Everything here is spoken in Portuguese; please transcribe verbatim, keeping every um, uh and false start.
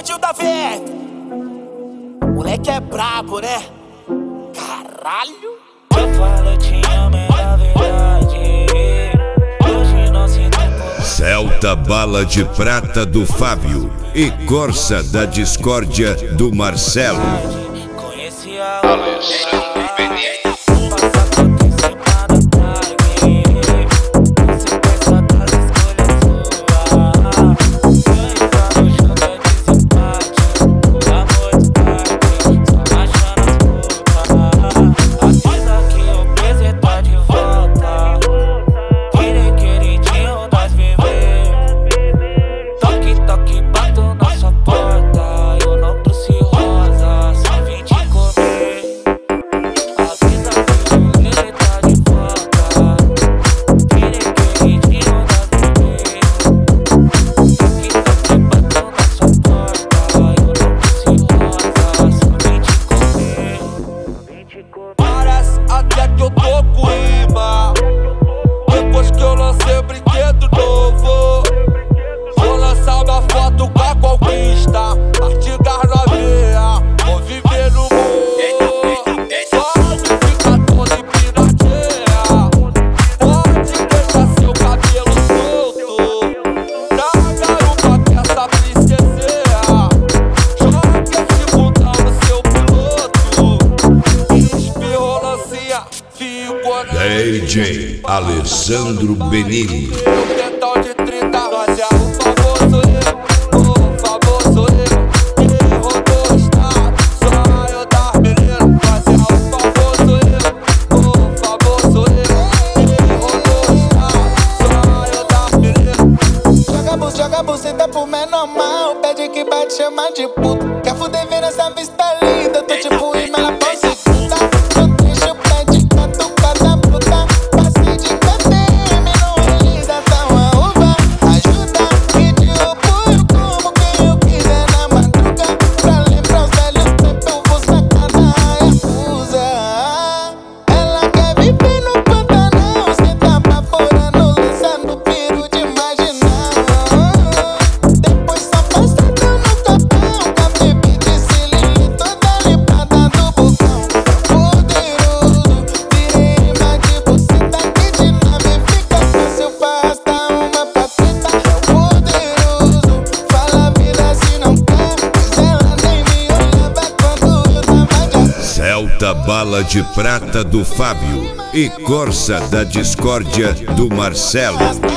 gordinho da Veta. Moleque é brabo, né? Caralho. Eu falo te amo, é a verdade. Hoje não se tem. Celta Bala de Prata do Fábio e Corsa da Discórdia do Marcelo. Conheci a Alessandro Benini. Parece até que eu tô com imã. Depois que eu lancei o brinquedo novo, vou lançar uma foto com a conquista. Artigas novinha, vou viver no mundo. Pode ficar toda empinadinha, pode deixar seu cabelo solto. Na garupa que essa princesinha, joga esse bundão no seu piloto. D J Alessandro Benini. Eu tentão de trinta, nós é o famoso eu, o famoso eu, que rodou o estado, sonho das meninas. Nós é o famoso eu, o famoso eu, que rodou o estado, sonho das meninas. Joga bus, joga buceta pro menor mal, pede que bate, chama de puto. Quer fuder vendo essa vista linda, tô tipo Imela Prostituta. No trecho pede catucada bruta, passe de K T M, não realização a uva. Ajuda, pediu apoio como quem eu quiser na madruga. Pra lembrar os velhos tempos, eu vou sacar na Hayabusa. Ela quer viver no Pantanal, cê tá baforando, lançando piro de marginal. Depois só passadão no capão, com a bebida de cilindro toda limpada do bocão. Poderoso, virei rima de buceta que de nave fica fácil pra arrastar uma pra treta. Poderoso, fala a vida se não quer, mas ela nem me olhava quando eu tava de Celta Bala de Prata do Fábio e Corsa da Discórdia do Marcelo.